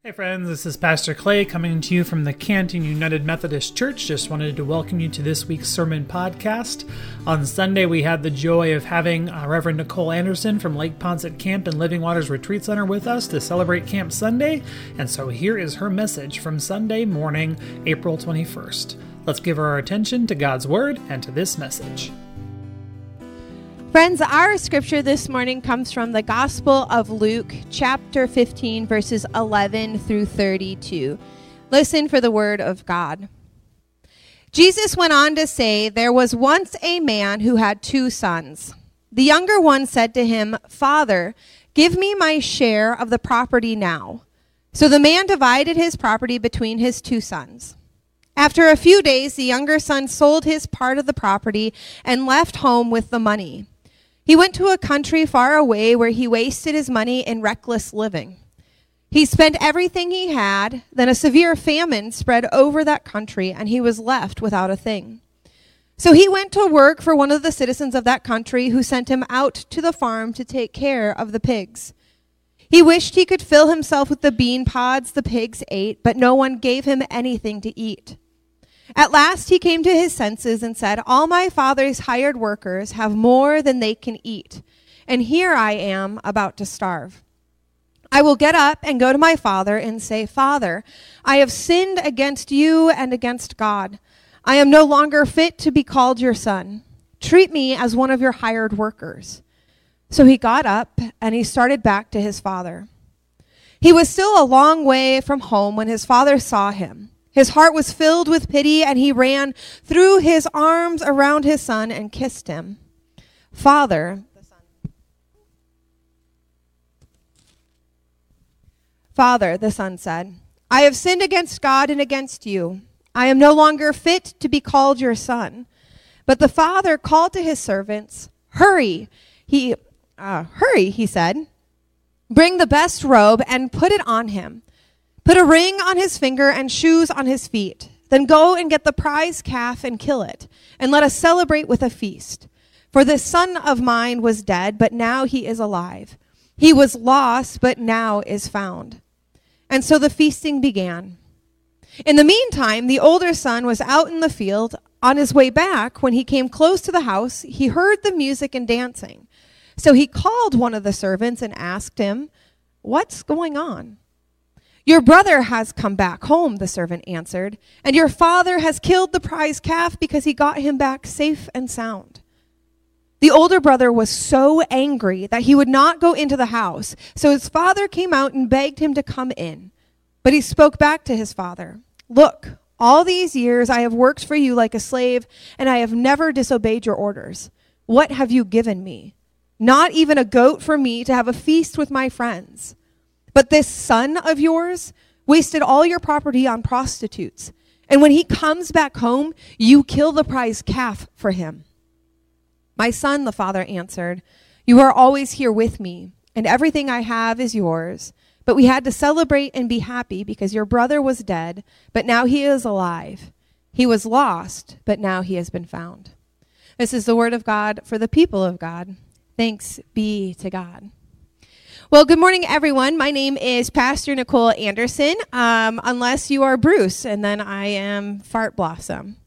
Hey friends, this is Pastor Clay coming to you from the Canton United Methodist Church. Just wanted to welcome you to this week's sermon podcast. On Sunday, we had the joy of having Reverend Nicole Anderson from Lake Poinsett Camp and Living Waters Retreat Center with us to celebrate Camp Sunday. And so here is her message from Sunday morning, April 21st. Let's give our attention to God's Word and to this message. Friends, our scripture this morning comes from the Gospel of Luke, chapter 15, verses 11 through 32. Listen for the word of God. Jesus went on to say, "There was once a man who had 2 sons. The younger one said to him, 'Father, give me my share of the property now.' So the man divided his property between his 2 sons. After a few days, the younger son sold his part of the property and left home with the money. He went to a country far away where he wasted his money in reckless living. He spent everything he had, then a severe famine spread over that country, and he was left without a thing. So he went to work for one of the citizens of that country, who sent him out to the farm to take care of the pigs. He wished he could fill himself with the bean pods the pigs ate, but no one gave him anything to eat. At last he came to his senses and said, 'All my father's hired workers have more than they can eat, and here I am about to starve. I will get up and go to my father and say, Father, I have sinned against you and against God. I am no longer fit to be called your son. Treat me as one of your hired workers.' So he got up and he started back to his father. He was still a long way from home when his father saw him. His heart was filled with pity, and he ran, threw his arms around his son, and kissed him. 'Father,' the son said, 'I have sinned against God and against you. I am no longer fit to be called your son.' But the father called to his servants. 'Hurry,' he said. 'Bring the best robe and put it on him. Put a ring on his finger and shoes on his feet. Then go and get the prize calf and kill it, and let us celebrate with a feast. For this son of mine was dead, but now he is alive. He was lost, but now is found.' And so the feasting began. In the meantime, the older son was out in the field. On his way back, when he came close to the house, he heard the music and dancing. So he called one of the servants and asked him, 'What's going on?' 'Your brother has come back home,' the servant answered, 'and your father has killed the prize calf because he got him back safe and sound.' The older brother was so angry that he would not go into the house. So his father came out and begged him to come in. But he spoke back to his father, 'Look, all these years I have worked for you like a slave, and I have never disobeyed your orders. What have you given me? Not even a goat for me to have a feast with my friends. But this son of yours wasted all your property on prostitutes. And when he comes back home, you kill the prize calf for him.' 'My son,' the father answered, 'you are always here with me, and everything I have is yours. But we had to celebrate and be happy because your brother was dead, but now he is alive. He was lost, but now he has been found.'" This is the word of God for the people of God. Thanks be to God. Well, good morning, everyone. My name is Pastor Nicole Anderson, unless you are Bruce, and then I am Fart Blossom.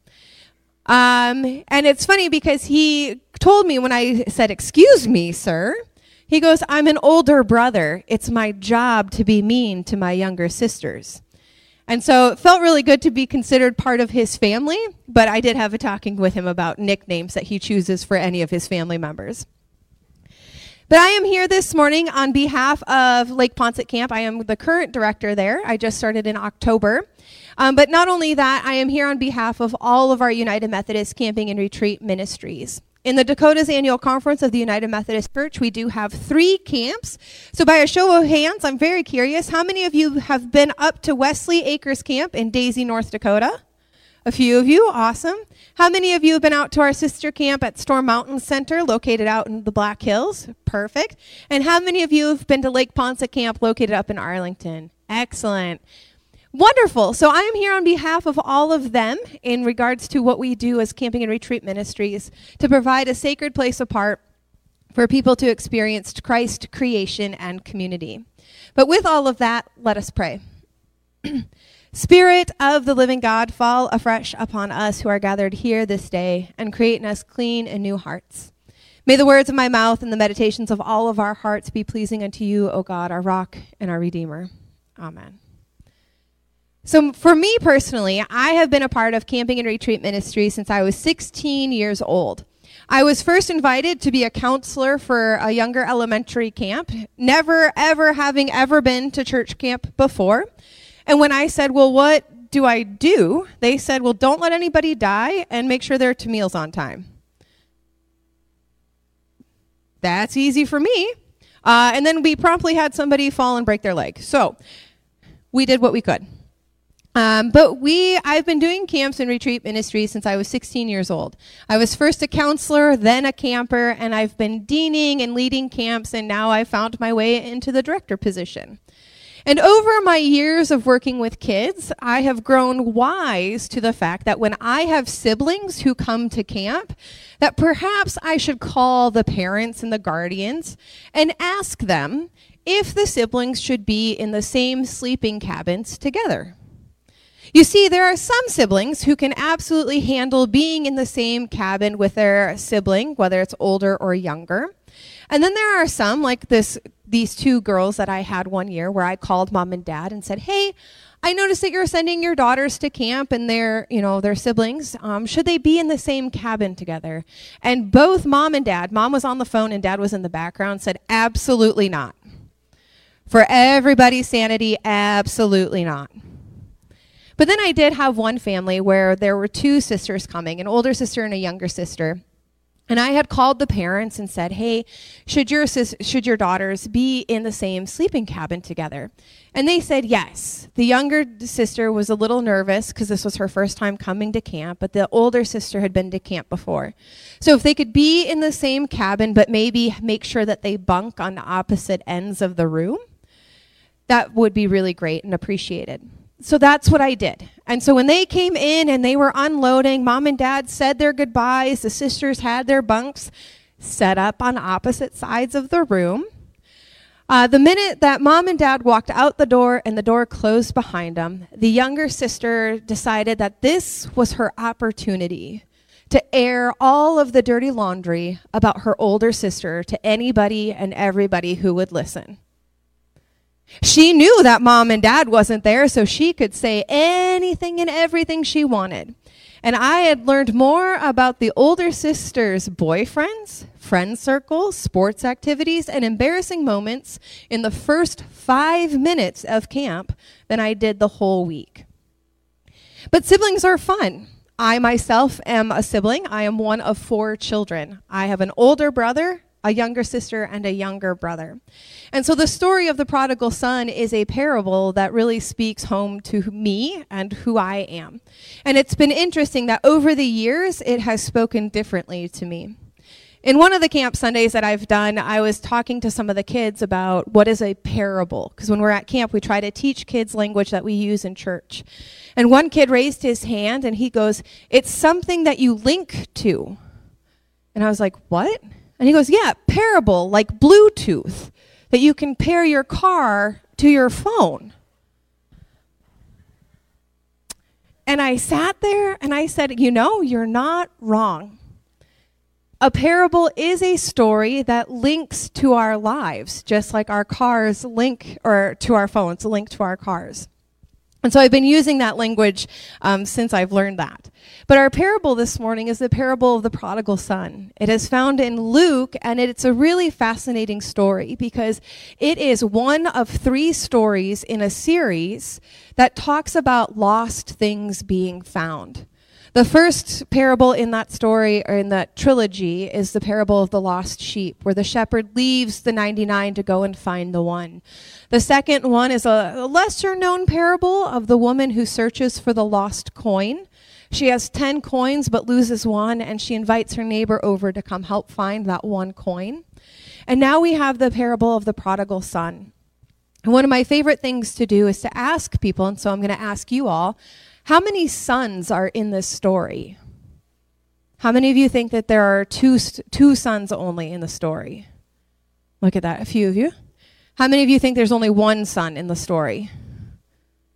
And it's funny because he told me when I said, "Excuse me, sir," he goes, "I'm an older brother. It's my job to be mean to my younger sisters." And so it felt really good to be considered part of his family, but I did have a talking with him about nicknames that he chooses for any of his family members. But I am here this morning on behalf of Lake Poinsett Camp. I am the current director there. I just started in October. But not only that, I am here on behalf of all of our United Methodist Camping and Retreat ministries. In the Dakota's annual conference of the United Methodist Church, we do have 3 camps. So by a show of hands, I'm very curious, how many of you have been up to Wesley Acres Camp in Daisy, North Dakota? A few of you, awesome. How many of you have been out to our sister camp at Storm Mountain Center, located out in the Black Hills? Perfect. And how many of you have been to Lake Poinsett Camp, located up in Arlington? Excellent. Wonderful. So I am here on behalf of all of them in regards to what we do as Camping and Retreat Ministries to provide a sacred place apart for people to experience Christ, creation, and community. But with all of that, let us pray. Spirit of the living God, fall afresh upon us who are gathered here this day, and create in us clean and new hearts. May the words of my mouth and the meditations of all of our hearts be pleasing unto you, O God, our rock and our redeemer. Amen. So for me personally, I have been a part of Camping and Retreat Ministry since I was 16 years old. I was first invited to be a counselor for a younger elementary camp, never, ever having ever been to church camp before. And when I said, well, what do I do? They said, well, don't let anybody die and make sure they're to meals on time. That's easy for me. And then we promptly had somebody fall and break their leg. So we did what we could. I've been doing camps and retreat ministry since I was 16 years old. I was first a counselor, then a camper, and I've been deaning and leading camps, and now I found my way into the director position. And over my years of working with kids, I have grown wise to the fact that when I have siblings who come to camp, that perhaps I should call the parents and the guardians and ask them if the siblings should be in the same sleeping cabins together. You see, there are some siblings who can absolutely handle being in the same cabin with their sibling, whether it's older or younger. And then there are some, like these two girls that I had one year, where I called mom and dad and said, hey, I noticed that you're sending your daughters to camp and their siblings. Should they be in the same cabin together? And both mom and dad, mom was on the phone and dad was in the background, said, absolutely not. For everybody's sanity, absolutely not. But then I did have one family where there were two sisters coming, an older sister and a younger sister. And I had called the parents and said, hey, should your daughters be in the same sleeping cabin together? And they said yes. The younger sister was a little nervous because this was her first time coming to camp, but the older sister had been to camp before. So if they could be in the same cabin, but maybe make sure that they bunk on the opposite ends of the room, that would be really great and appreciated. So that's what I did. And so when they came in and they were unloading, mom and dad said their goodbyes, the sisters had their bunks set up on opposite sides of the room. The minute that mom and dad walked out the door and the door closed behind them, the younger sister decided that this was her opportunity to air all of the dirty laundry about her older sister to anybody and everybody who would listen. She knew that mom and dad wasn't there, so she could say anything and everything she wanted. And I had learned more about the older sister's boyfriends, friend circles, sports activities, and embarrassing moments in the first 5 minutes of camp than I did the whole week. But siblings are fun. I myself am a sibling. I am one of 4 children. I have an older brother, a younger sister, and a younger brother. And so the story of the prodigal son is a parable that really speaks home to me and who I am. And it's been interesting that over the years, it has spoken differently to me. In one of the camp Sundays that I've done, I was talking to some of the kids about what is a parable. Because when we're at camp, we try to teach kids language that we use in church. And one kid raised his hand and he goes, it's something that you link to. And I was like, what? And he goes, yeah, parable, like Bluetooth, that you can pair your car to your phone. And I sat there and I said, you're not wrong. A parable is a story that links to our lives, just like our cars link, or to our phones, link to our cars. And so I've been using that language since I've learned that. But our parable this morning is the parable of the prodigal son. It is found in Luke, and it's a really fascinating story because it is one of 3 stories in a series that talks about lost things being found. The first parable in that story, or in that trilogy, is the parable of the lost sheep, where the shepherd leaves the 99 to go and find the one. The second one is a lesser-known parable of the woman who searches for the lost coin. She has 10 coins but loses one, and she invites her neighbor over to come help find that one coin. And now we have the parable of the prodigal son. And one of my favorite things to do is to ask people, and so I'm going to ask you all, how many sons are in this story? How many of you think that there are two sons only in the story? Look at that, a few of you. How many of you think there's only one son in the story?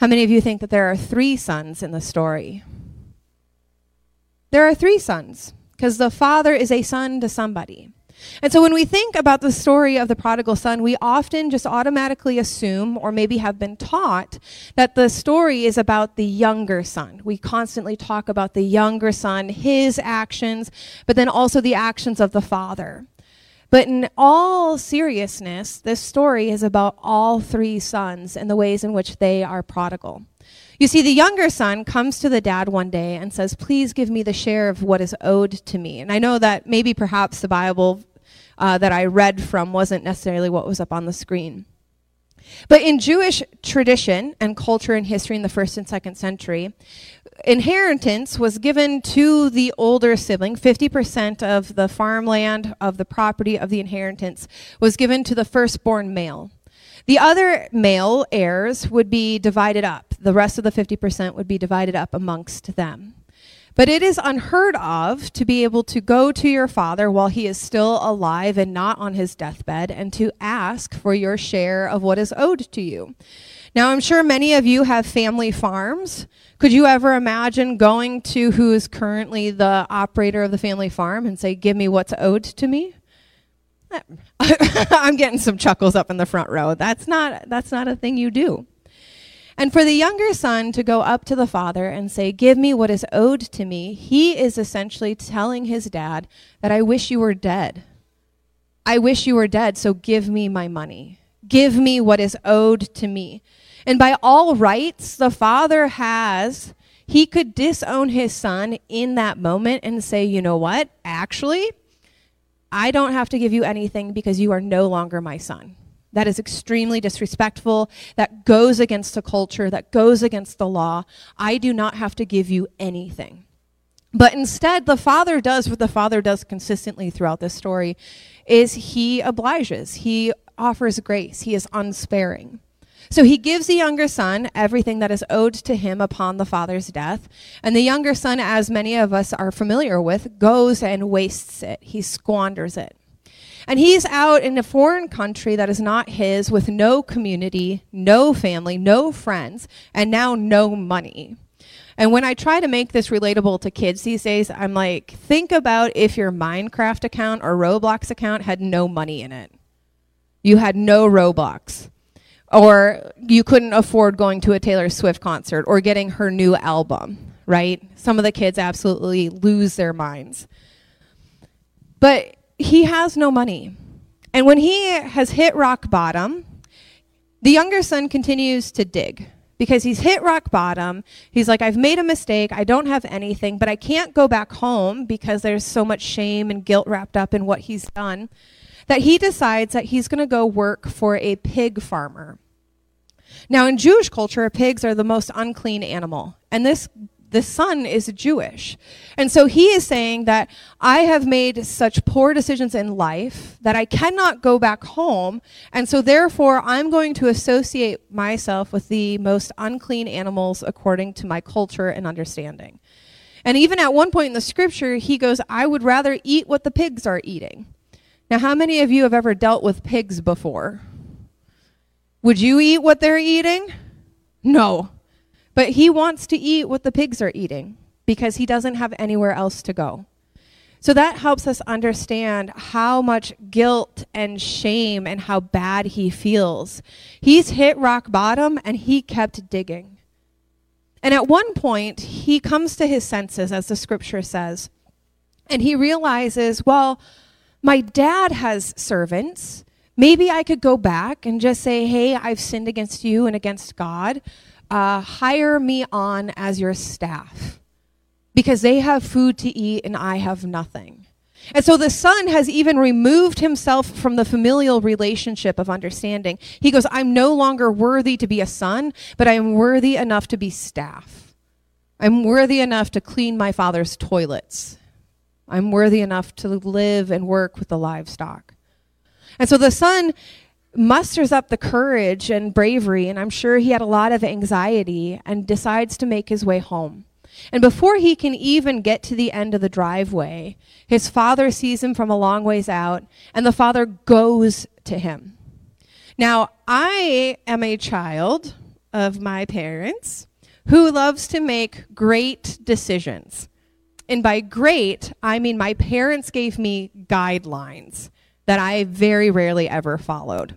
How many of you think that there are 3 sons in the story? There are 3 sons, because the father is a son to somebody. And so when we think about the story of the prodigal son, we often just automatically assume, or maybe have been taught, that the story is about the younger son. We constantly talk about the younger son, his actions, but then also the actions of the father. But in all seriousness, this story is about all 3 sons and the ways in which they are prodigal. You see, the younger son comes to the dad one day and says, please give me the share of what is owed to me. And I know that maybe perhaps the Bible that I read from wasn't necessarily what was up on the screen. But in Jewish tradition and culture and history in the 1st and 2nd century, inheritance was given to the older sibling. 50% of the farmland, of the property, of the inheritance was given to the firstborn male. The other male heirs would be divided up. The rest of the 50% would be divided up amongst them. But it is unheard of to be able to go to your father while he is still alive and not on his deathbed and to ask for your share of what is owed to you. Now, I'm sure many of you have family farms. Could you ever imagine going to who is currently the operator of the family farm and say, give me what's owed to me? I'm getting some chuckles up in the front row. That's not a thing you do. And for the younger son to go up to the father and say, give me what is owed to me, he is essentially telling his dad that I wish you were dead. I wish you were dead, so give me my money. Give me what is owed to me. And by all rights, the father he could disown his son in that moment and say, you know what, actually, I don't have to give you anything because you are no longer my son. That is extremely disrespectful. That goes against the culture. That goes against the law. I do not have to give you anything. But instead, the father does what the father does consistently throughout this story, is he obliges. He offers grace. He is unsparing. So he gives the younger son everything that is owed to him upon the father's death. And the younger son, as many of us are familiar with, goes and wastes it. He squanders it. And he's out in a foreign country that is not his, with no community, no family, no friends, and now no money. And when I try to make this relatable to kids these days, I'm like, think about if your Minecraft account or Roblox account had no money in it. You had no Roblox. Or you couldn't afford going to a Taylor Swift concert or getting her new album, right? Some of the kids absolutely lose their minds. But he has no money. And when he has hit rock bottom, the younger son continues to dig because he's hit rock bottom. He's like, I've made a mistake. I don't have anything, but I can't go back home because there's so much shame and guilt wrapped up in what he's done, that he decides that he's going to go work for a pig farmer. Now, in Jewish culture, pigs are the most unclean animal. And the son is Jewish. And so he is saying that I have made such poor decisions in life that I cannot go back home. And so therefore, I'm going to associate myself with the most unclean animals according to my culture and understanding. And even at one point in the scripture, he goes, I would rather eat what the pigs are eating. Now, how many of you have ever dealt with pigs before? Would you eat what they're eating? No. But he wants to eat what the pigs are eating because he doesn't have anywhere else to go. So that helps us understand how much guilt and shame and how bad he feels. He's hit rock bottom and he kept digging. And at one point, he comes to his senses, as the scripture says, and he realizes, well, my dad has servants. Maybe I could go back and just say, hey, I've sinned against you and against God. Hire me on as your staff because they have food to eat and I have nothing. And so the son has even removed himself from the familial relationship of understanding. He goes, I'm no longer worthy to be a son, but I am worthy enough to be staff. I'm worthy enough to clean my father's toilets. I'm worthy enough to live and work with the livestock. And so the son musters up the courage and bravery, and I'm sure he had a lot of anxiety, and decides to make his way home. And before he can even get to the end of the driveway, his father sees him from a long ways out, and the father goes to him. Now, I am a child of my parents who loves to make great decisions. And by great, I mean my parents gave me guidelines that I very rarely ever followed.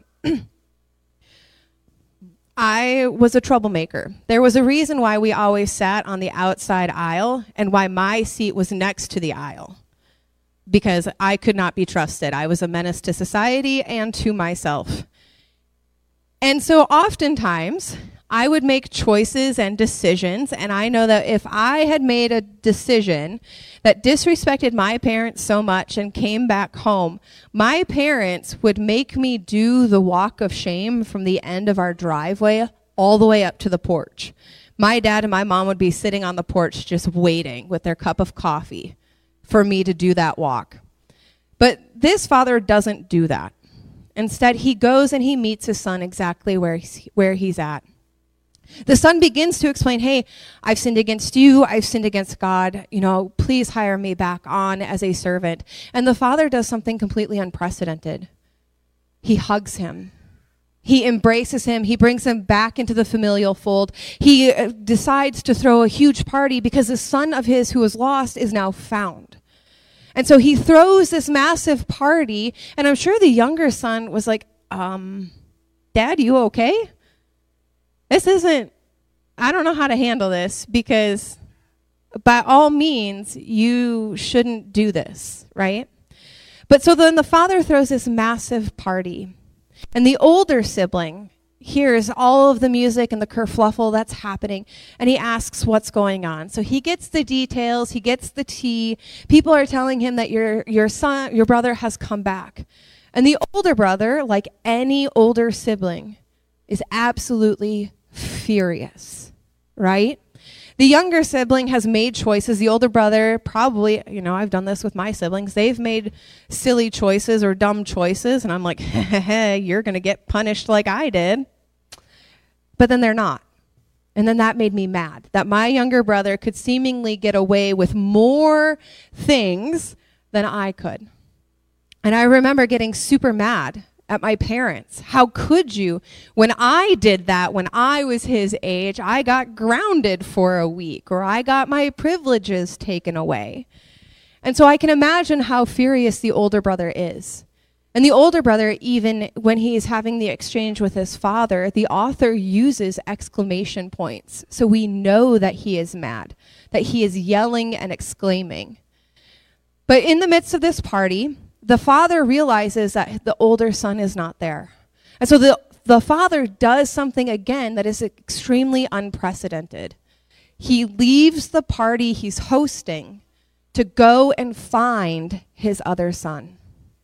I was a troublemaker. There was a reason why we always sat on the outside aisle and why my seat was next to the aisle, because I could not be trusted. I was a menace to society and to myself. And so oftentimes, I would make choices and decisions, and I know that if I had made a decision that disrespected my parents so much and came back home, my parents would make me do the walk of shame from the end of our driveway all the way up to the porch. My dad and my mom would be sitting on the porch just waiting with their cup of coffee for me to do that walk. But this father doesn't do that. Instead, he goes and he meets his son exactly where he's at. The son begins to explain, hey, I've sinned against you, I've sinned against God, please hire me back on as a servant. And the father does something completely unprecedented. He hugs him. He embraces him. He brings him back into the familial fold. He decides to throw a huge party because the son of his who was lost is now found. And so he throws this massive party, and I'm sure the younger son was like, Dad, you okay? I don't know how to handle this, because by all means, you shouldn't do this, right? But so then the father throws this massive party, and the older sibling hears all of the music and the kerfluffle that's happening, and he asks what's going on. So he gets the details, he gets the tea. People are telling him that your brother has come back. And the older brother, like any older sibling, is absolutely furious, right? The younger sibling has made choices. The older brother probably, I've done this with my siblings. They've made silly choices or dumb choices, and I'm like, hey, you're going to get punished like I did. But then they're not. And then that made me mad, that my younger brother could seemingly get away with more things than I could. And I remember getting super mad at my parents. How could you? When I did that, when I was his age, I got grounded for a week, or I got my privileges taken away. And so I can imagine how furious the older brother is. And the older brother, even when he's having the exchange with his father, the author uses exclamation points. So we know that he is mad, that he is yelling and exclaiming. But in the midst of this party, the father realizes that the older son is not there. And so the father does something again that is extremely unprecedented. He leaves the party he's hosting to go and find his other son.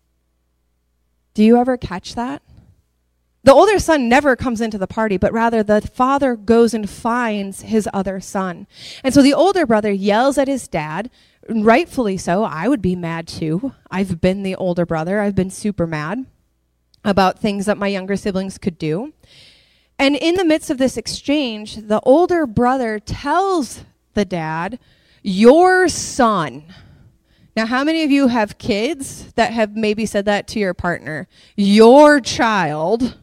Do you ever catch that? The older son never comes into the party, but rather the father goes and finds his other son. And so the older brother yells at his dad, rightfully so. I would be mad too. I've been the older brother. I've been super mad about things that my younger siblings could do. And in the midst of this exchange, the older brother tells the dad, your son. Now, how many of you have kids that have maybe said that to your partner? Your child,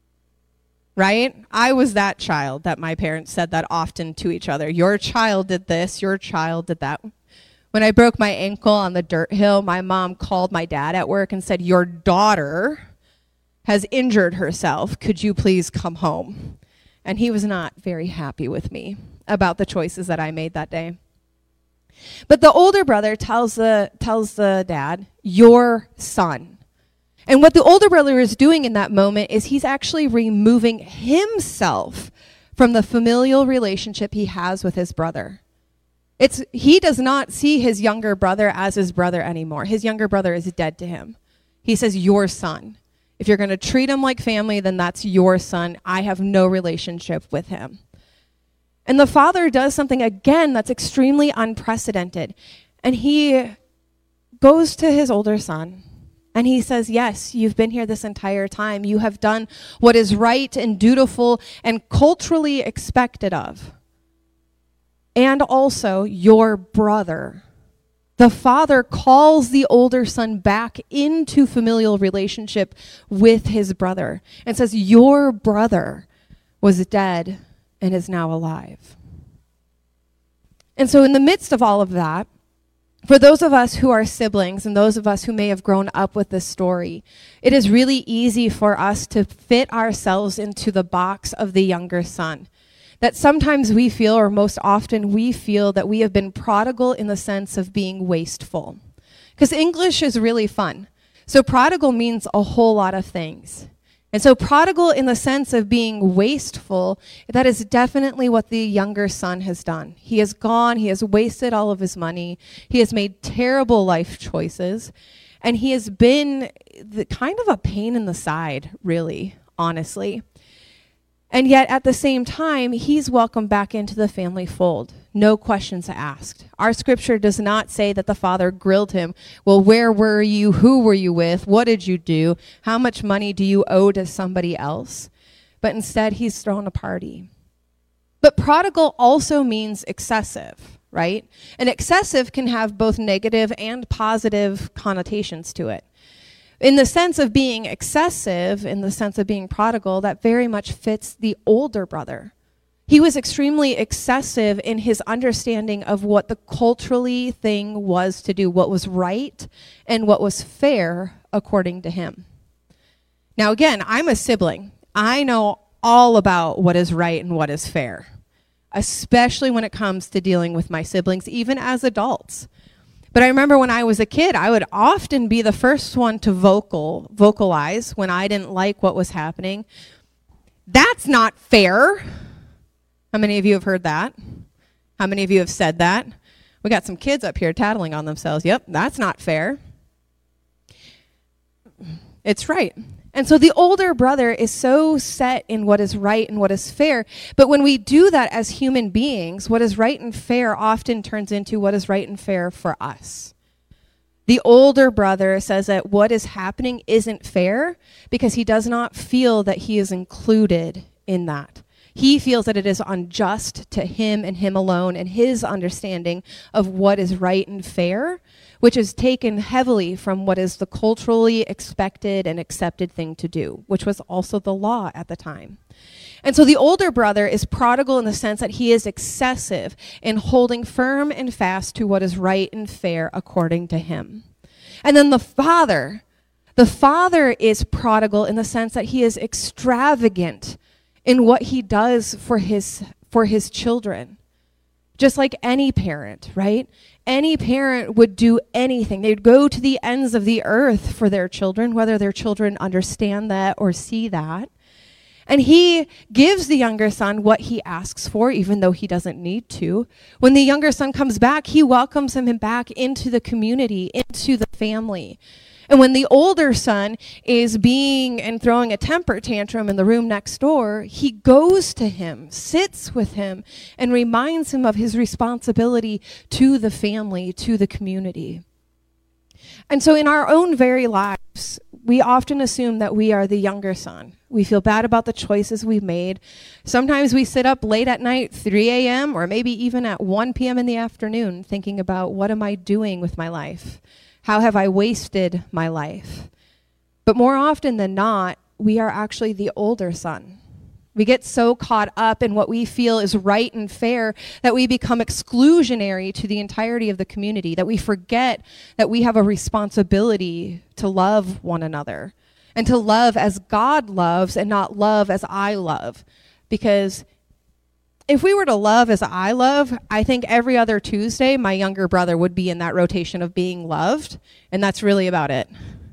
right? I was that child that my parents said that often to each other. Your child did this, your child did that. When I broke my ankle on the dirt hill, my mom called my dad at work and said, your daughter has injured herself. Could you please come home? And he was not very happy with me about the choices that I made that day. But the older brother tells the dad, your son. And what the older brother is doing in that moment is he's actually removing himself from the familial relationship he has with his brother. He does not see his younger brother as his brother anymore. His younger brother is dead to him. He says, your son. If you're going to treat him like family, then that's your son. I have no relationship with him. And the father does something again that's extremely unprecedented. And he goes to his older son and he says, yes, you've been here this entire time. You have done what is right and dutiful and culturally expected of. And also your brother. The father calls the older son back into familial relationship with his brother and says, your brother was dead and is now alive. And so in the midst of all of that, for those of us who are siblings and those of us who may have grown up with this story, it is really easy for us to fit ourselves into the box of the younger son. That sometimes we feel, or most often we feel, that we have been prodigal in the sense of being wasteful. Because English is really fun. So prodigal means a whole lot of things. And so prodigal in the sense of being wasteful, that is definitely what the younger son has done. He has gone, he has wasted all of his money, he has made terrible life choices, and he has been kind of a pain in the side, really, honestly. And yet at the same time, he's welcomed back into the family fold. No questions asked. Our scripture does not say that the father grilled him. Well, where were you? Who were you with? What did you do? How much money do you owe to somebody else? But instead, he's thrown a party. But prodigal also means excessive, right? And excessive can have both negative and positive connotations to it. In the sense of being excessive, in the sense of being prodigal, that very much fits the older brother. He was extremely excessive in his understanding of what the culturally thing was to do, what was right and what was fair according to him. Now again, I'm a sibling. I know all about what is right and what is fair, especially when it comes to dealing with my siblings, even as adults. But I remember when I was a kid, I would often be the first one to vocalize when I didn't like what was happening. That's not fair. How many of you have heard that? How many of you have said that? We got some kids up here tattling on themselves. Yep, that's not fair. It's right. And so the older brother is so set in what is right and what is fair. But when we do that as human beings, what is right and fair often turns into what is right and fair for us. The older brother says that what is happening isn't fair because he does not feel that he is included in that. He feels that it is unjust to him and him alone and his understanding of what is right and fair, which is taken heavily from what is the culturally expected and accepted thing to do, which was also the law at the time. And so the older brother is prodigal in the sense that he is excessive in holding firm and fast to what is right and fair according to him. And then the father is prodigal in the sense that he is extravagant in what he does for his children. Just like any parent, right? Any parent would do anything. They'd go to the ends of the earth for their children, whether their children understand that or see that. And he gives the younger son what he asks for, even though he doesn't need to. When the younger son comes back, he welcomes him back into the community, into the family. And when the older son is being and throwing a temper tantrum in the room next door, he goes to him, sits with him, and reminds him of his responsibility to the family, to the community. And so in our own very lives, we often assume that we are the younger son. We feel bad about the choices we've made. Sometimes we sit up late at night, 3 a.m., or maybe even at 1 p.m. in the afternoon, thinking about what am I doing with my life? How have I wasted my life? But more often than not, we are actually the older son. We get so caught up in what we feel is right and fair that we become exclusionary to the entirety of the community, that we forget that we have a responsibility to love one another and to love as God loves and not love as I love. Because if we were to love as I love, I think every other Tuesday, my younger brother would be in that rotation of being loved, and that's really about it.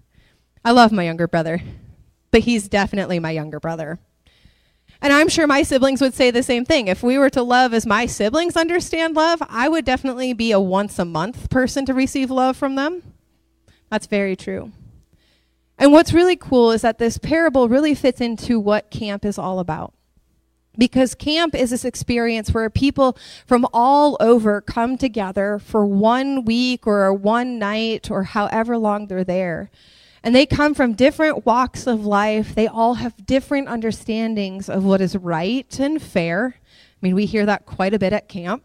I love my younger brother, but he's definitely my younger brother. And I'm sure my siblings would say the same thing. If we were to love as my siblings understand love, I would definitely be a once-a-month person to receive love from them. That's very true. And what's really cool is that this parable really fits into what camp is all about. Because camp is this experience where people from all over come together for 1 week or 1 night or however long they're there. And they come from different walks of life. They all have different understandings of what is right and fair. I mean, we hear that quite a bit at camp.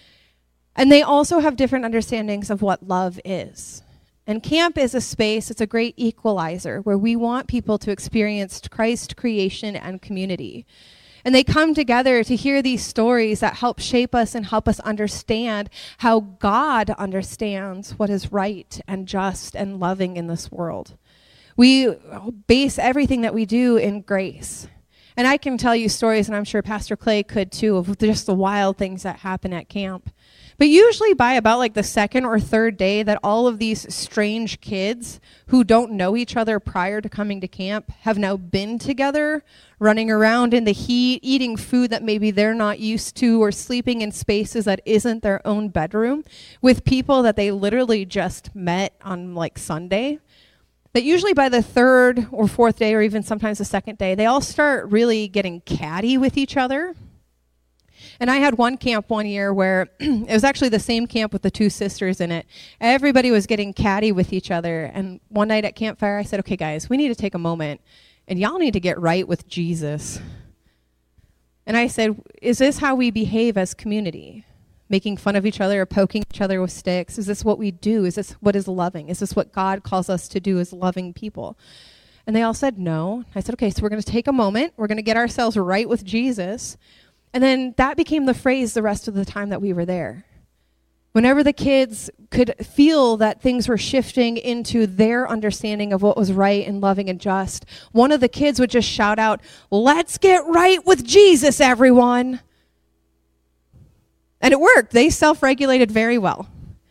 And they also have different understandings of what love is. And camp is a space, it's a great equalizer where we want people to experience Christ, creation, and community. And they come together to hear these stories that help shape us and help us understand how God understands what is right and just and loving in this world. We base everything that we do in grace. And I can tell you stories, and I'm sure Pastor Clay could too, of just the wild things that happen at camp. But usually by about like the second or third day that all of these strange kids who don't know each other prior to coming to camp have now been together, running around in the heat, eating food that maybe they're not used to, or sleeping in spaces that isn't their own bedroom with people that they literally just met on like Sunday. That usually by the third or fourth day, or even sometimes the second day, they all start really getting catty with each other. And I had one camp one year where it was actually the same camp with the two sisters in it. Everybody was getting catty with each other. And one night at campfire, I said, okay, guys, we need to take a moment, and y'all need to get right with Jesus. And I said, is this how we behave as community? Making fun of each other or poking each other with sticks? Is this what we do? Is this what is loving? Is this what God calls us to do as loving people? And they all said no. I said, okay, so we're going to take a moment. We're going to get ourselves right with Jesus. And then that became the phrase the rest of the time that we were there. Whenever the kids could feel that things were shifting into their understanding of what was right and loving and just, one of the kids would just shout out, "Let's get right with Jesus, everyone." And it worked. They self-regulated very well.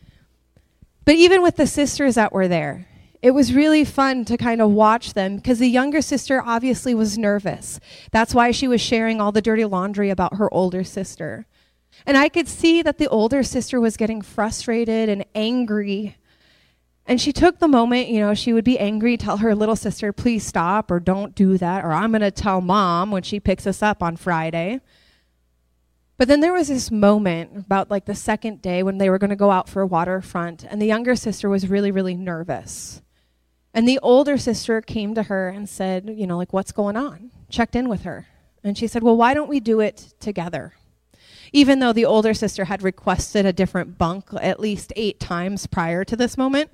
But even with the sisters that were there, it was really fun to kind of watch them, because the younger sister obviously was nervous. That's why she was sharing all the dirty laundry about her older sister. And I could see that the older sister was getting frustrated and angry. And she took the moment, she would be angry, tell her little sister, please stop, or don't do that, or I'm going to tell mom when she picks us up on Friday. But then there was this moment about like the second day when they were going to go out for a waterfront, and the younger sister was really, really nervous. And the older sister came to her and said, what's going on? Checked in with her. And she said, well, why don't we do it together? Even though the older sister had requested a different bunk at least 8 times prior to this moment.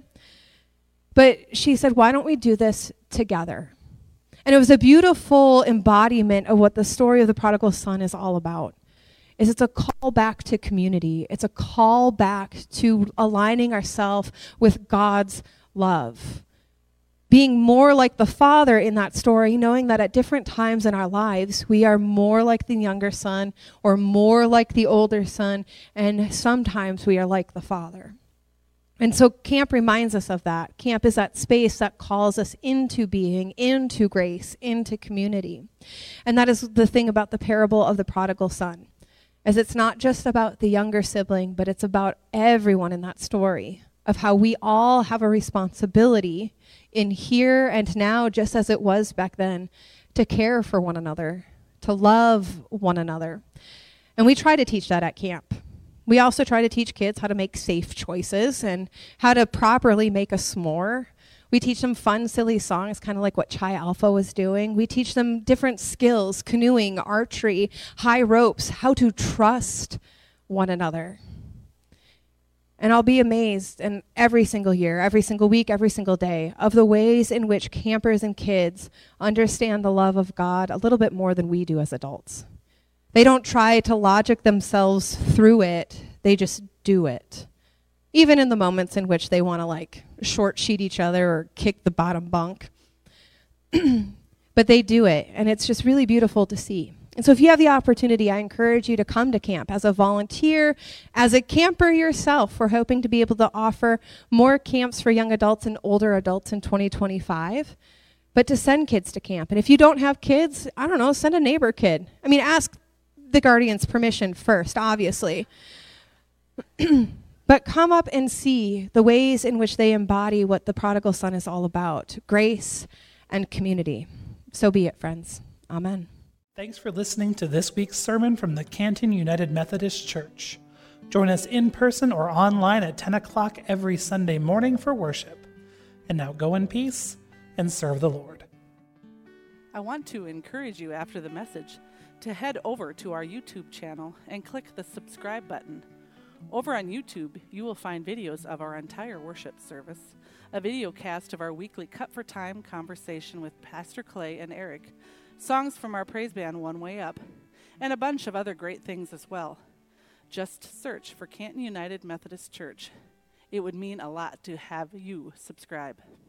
But she said, why don't we do this together? And it was a beautiful embodiment of what the story of the prodigal son is all about. It's a call back to community. It's a call back to aligning ourselves with God's love. Being more like the father in that story, knowing that at different times in our lives, we are more like the younger son or more like the older son, and sometimes we are like the father. And so camp reminds us of that. Camp is that space that calls us into being, into grace, into community. And that is the thing about the parable of the prodigal son. As it's not just about the younger sibling, but it's about everyone in that story, of how we all have a responsibility in here and now, just as it was back then, to care for one another, to love one another. And we try to teach that at camp. We also try to teach kids how to make safe choices and how to properly make a s'more. We teach them fun, silly songs, kind of like what Chi Alpha was doing. We teach them different skills, canoeing, archery, high ropes, how to trust one another. And I'll be amazed in every single year, every single week, every single day, of the ways in which campers and kids understand the love of God a little bit more than we do as adults. They don't try to logic themselves through it. They just do it. Even in the moments in which they want to short sheet each other or kick the bottom bunk. But they do it, and it's just really beautiful to see. And so if you have the opportunity, I encourage you to come to camp as a volunteer, as a camper yourself. We're hoping to be able to offer more camps for young adults and older adults in 2025, but to send kids to camp. And if you don't have kids, send a neighbor kid. Ask the guardian's permission first, obviously. But come up and see the ways in which they embody what the prodigal son is all about, grace and community. So be it, friends. Amen. Thanks for listening to this week's sermon from the Canton United Methodist Church. Join us in person or online at 10 o'clock every Sunday morning for worship. And now go in peace and serve the Lord. I want to encourage you after the message to head over to our YouTube channel and click the subscribe button. Over on YouTube, you will find videos of our entire worship service, a video cast of our weekly Cut for Time conversation with Pastor Clay and Eric, songs from our praise band One Way Up, and a bunch of other great things as well. Just search for Canton United Methodist Church. It would mean a lot to have you subscribe.